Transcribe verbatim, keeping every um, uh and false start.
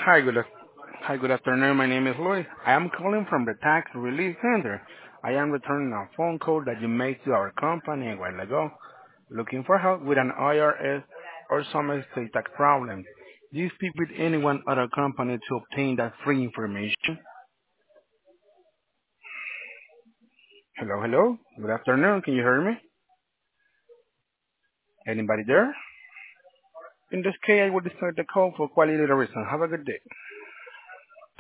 Hi, good af- hi, good afternoon. My name is Luis. I am calling from the Tax Relief Center. I am returning a phone call that you made to our company a while ago, looking for help with an I R S or some estate tax problem. Do you speak with anyone at our company to obtain that free information? Hello, hello. Good afternoon. Can you hear me? Anybody there? In this case, I will start the call for quality reason. Have a good day.